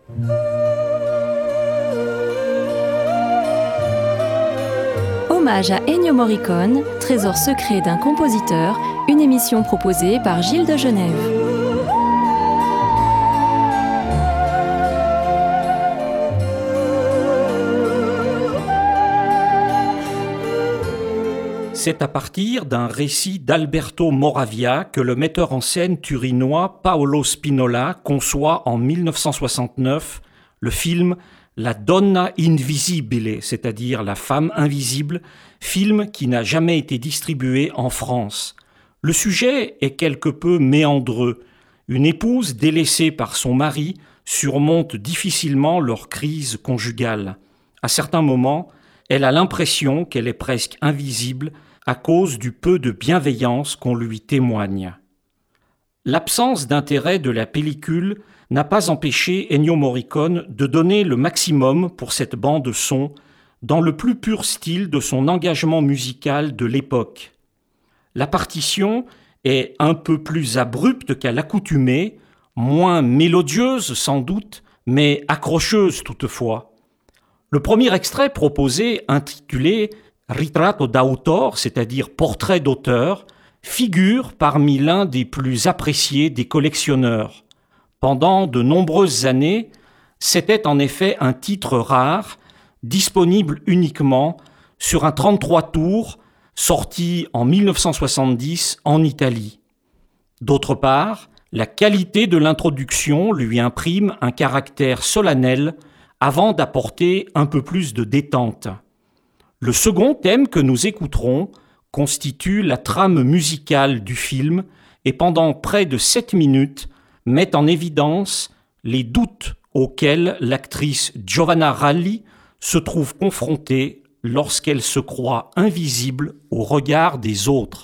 Hommage à Ennio Morricone, trésor secret d'un compositeur, une émission proposée par Gilles de Genève. C'est à partir d'un récit d'Alberto Moravia que le metteur en scène turinois Paolo Spinola conçoit en 1969 le film La Donna Invisibile, c'est-à-dire La femme invisible, film qui n'a jamais été distribué en France. Le sujet est quelque peu méandreux. Une épouse délaissée par son mari surmonte difficilement leur crise conjugale. À certains moments, elle a l'impression qu'elle est presque invisible à cause du peu de bienveillance qu'on lui témoigne. L'absence d'intérêt de la pellicule n'a pas empêché Ennio Morricone de donner le maximum pour cette bande son dans le plus pur style de son engagement musical de l'époque. La partition est un peu plus abrupte qu'à l'accoutumée, moins mélodieuse sans doute, mais accrocheuse toutefois. Le premier extrait proposé, intitulé Ritratto d'autore, c'est-à-dire portrait d'auteur, figure parmi l'un des plus appréciés des collectionneurs. Pendant de nombreuses années, c'était en effet un titre rare, disponible uniquement sur un 33 tours, sorti en 1970 en Italie. D'autre part, la qualité de l'introduction lui imprime un caractère solennel avant d'apporter un peu plus de détente. Le second thème que nous écouterons constitue la trame musicale du film et pendant près de 7 minutes met en évidence les doutes auxquels l'actrice Giovanna Ralli se trouve confrontée lorsqu'elle se croit invisible au regard des autres.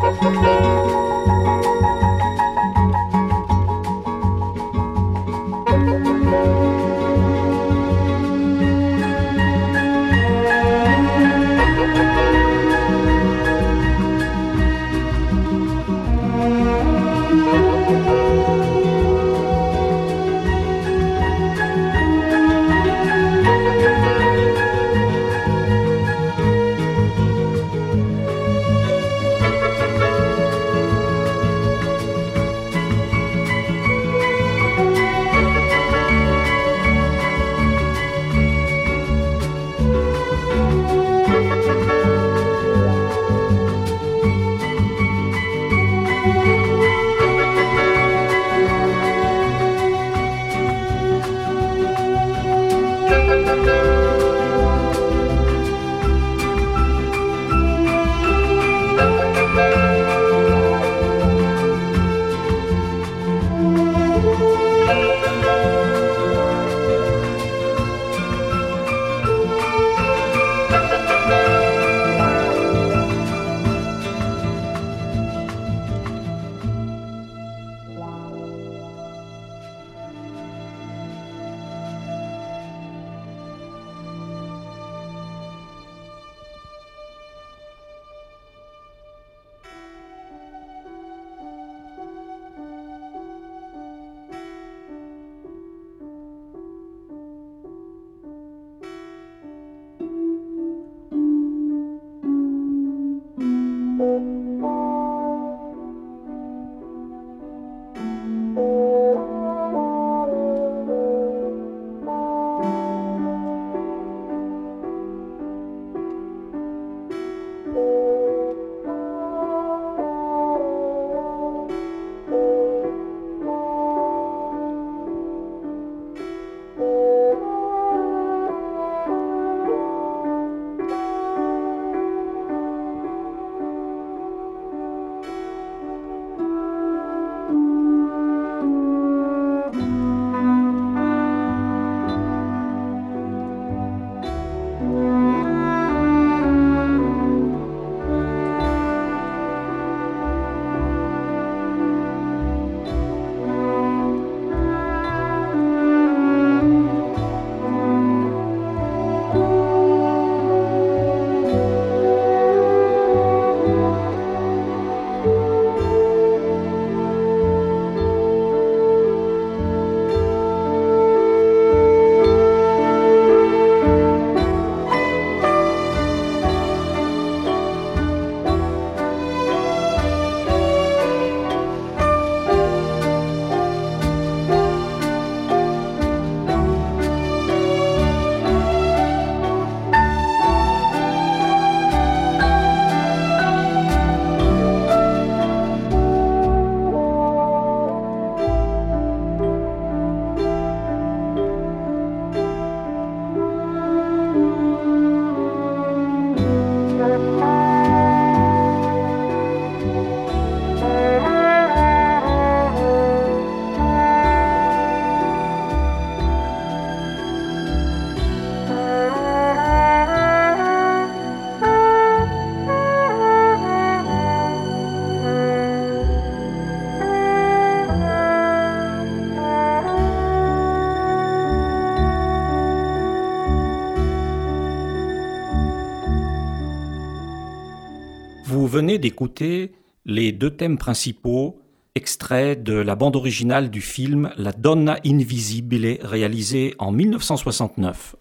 Vous venez d'écouter les deux thèmes principaux extraits de la bande originale du film La Donna Invisibile, réalisé en 1969.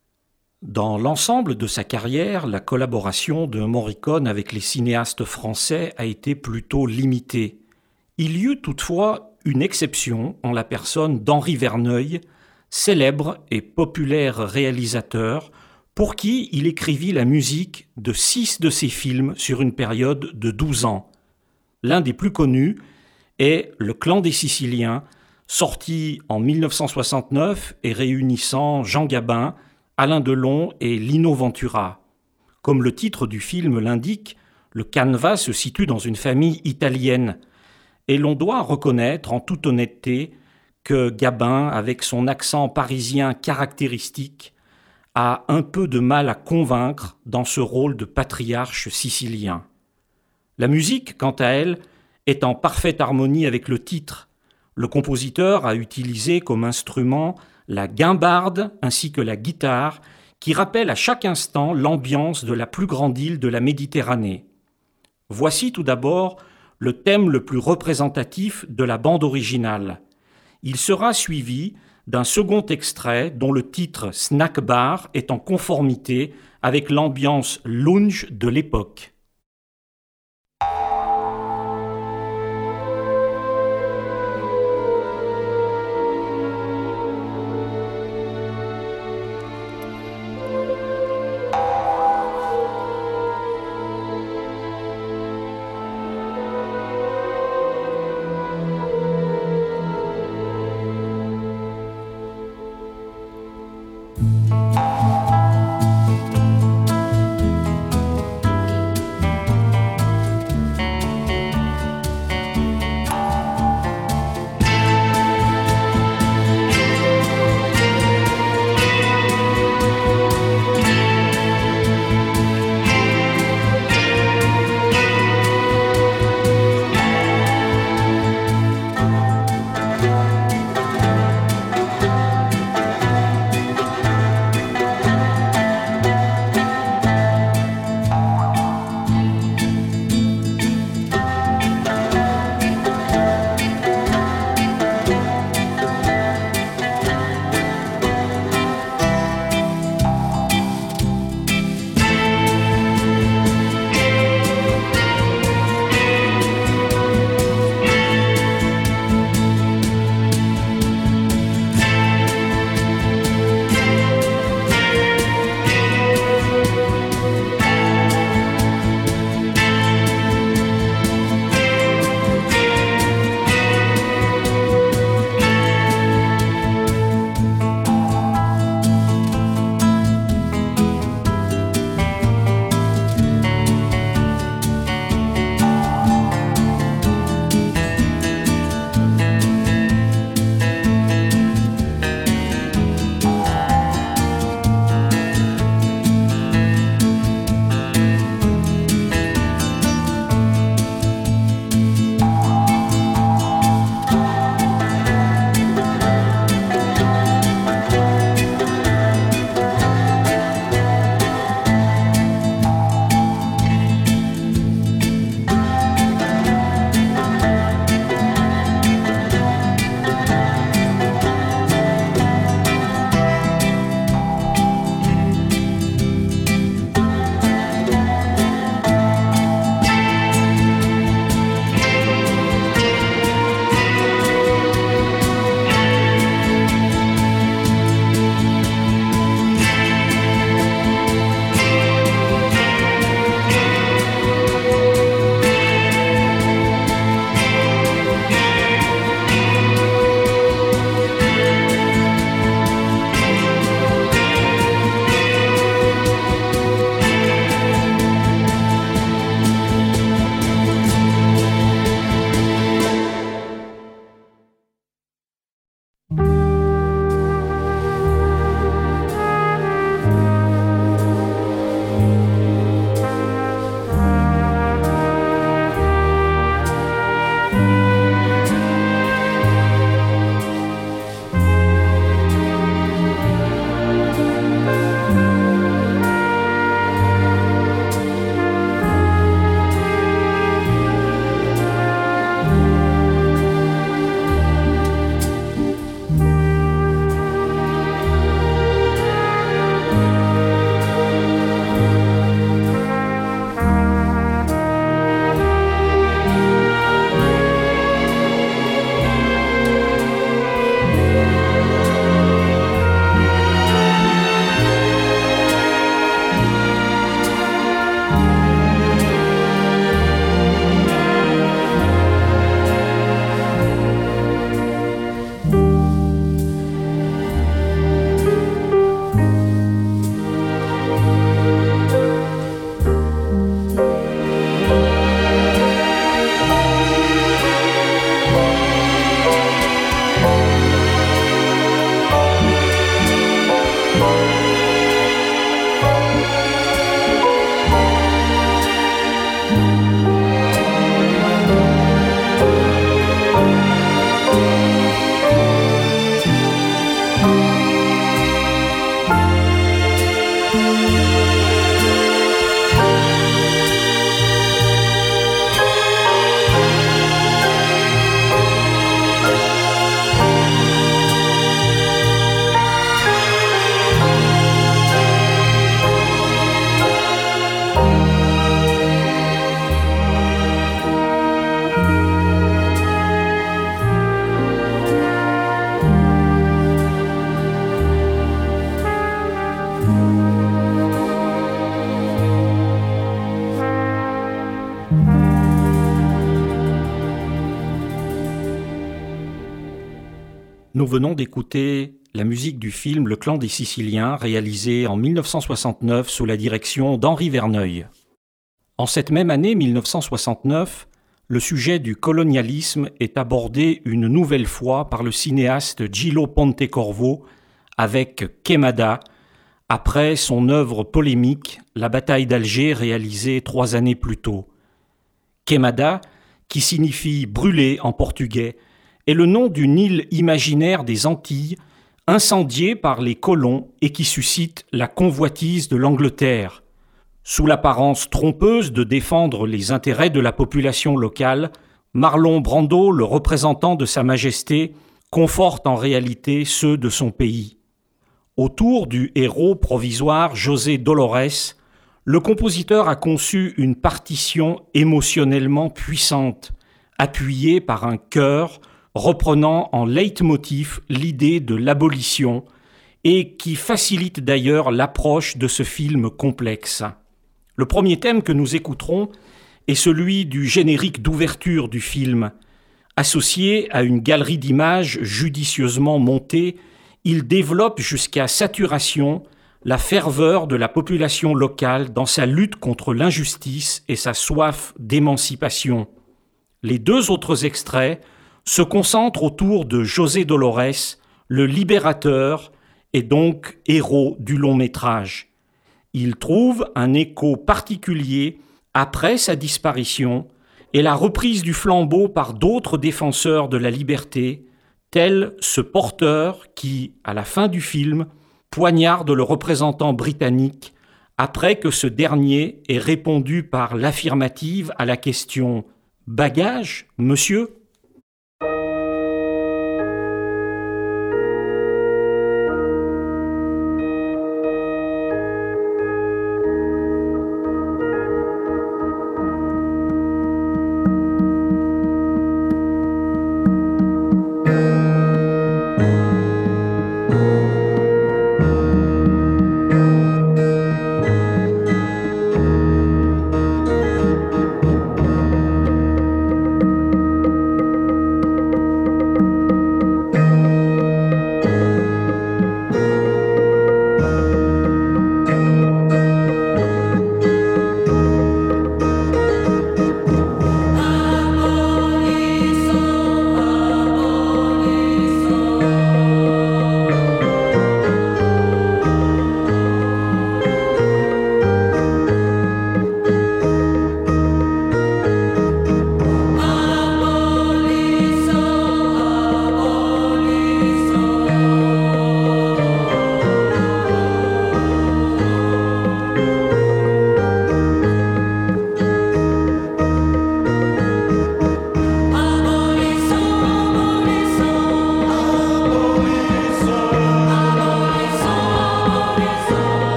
Dans l'ensemble de sa carrière, la collaboration de Morricone avec les cinéastes français a été plutôt limitée. Il y eut toutefois une exception en la personne d'Henri Verneuil, célèbre et populaire réalisateur, pour qui il écrivit la musique de 6 de ses films sur une période de 12 ans. L'un des plus connus est Le Clan des Siciliens, sorti en 1969 et réunissant Jean Gabin, Alain Delon et Lino Ventura. Comme le titre du film l'indique, le canevas se situe dans une famille italienne, et l'on doit reconnaître en toute honnêteté que Gabin, avec son accent parisien caractéristique, a un peu de mal à convaincre dans ce rôle de patriarche sicilien. La musique, quant à elle, est en parfaite harmonie avec le titre. Le compositeur a utilisé comme instrument la guimbarde ainsi que la guitare, qui rappellent à chaque instant l'ambiance de la plus grande île de la Méditerranée. Voici tout d'abord le thème le plus représentatif de la bande originale. Il sera suivi d'un second extrait dont le titre Snack Bar est en conformité avec l'ambiance lounge de l'époque. Nous venons d'écouter la musique du film Le Clan des Siciliens, réalisé en 1969 sous la direction d'Henri Verneuil. En cette même année 1969, le sujet du colonialisme est abordé une nouvelle fois par le cinéaste Gillo Pontecorvo avec Quémada, après son œuvre polémique La bataille d'Alger réalisée 3 années plus tôt. Quémada, qui signifie brûler en portugais, est le nom d'une île imaginaire des Antilles, incendiée par les colons et qui suscite la convoitise de l'Angleterre. Sous l'apparence trompeuse de défendre les intérêts de la population locale, Marlon Brando, le représentant de Sa Majesté, conforte en réalité ceux de son pays. Autour du héros provisoire José Dolores, le compositeur a conçu une partition émotionnellement puissante, appuyée par un chœur reprenant en leitmotiv l'idée de l'abolition et qui facilite d'ailleurs l'approche de ce film complexe. Le premier thème que nous écouterons est celui du générique d'ouverture du film. Associé à une galerie d'images judicieusement montée, il développe jusqu'à saturation la ferveur de la population locale dans sa lutte contre l'injustice et sa soif d'émancipation. Les 2 autres extraits se concentrent autour de José Dolores, le libérateur et donc héros du long métrage. Il trouve un écho particulier après sa disparition et la reprise du flambeau par d'autres défenseurs de la liberté, tel ce porteur qui, à la fin du film, poignarde le représentant britannique après que ce dernier ait répondu par l'affirmative à la question « Bagage, monsieur ?»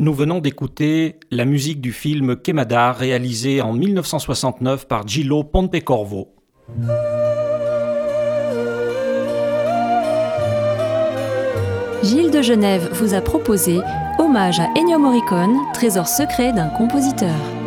Nous venons d'écouter la musique du film Queimada, réalisé en 1969 par Gillo Pontecorvo. Gilles de Genève vous a proposé Hommage à Ennio Morricone, trésor secret d'un compositeur.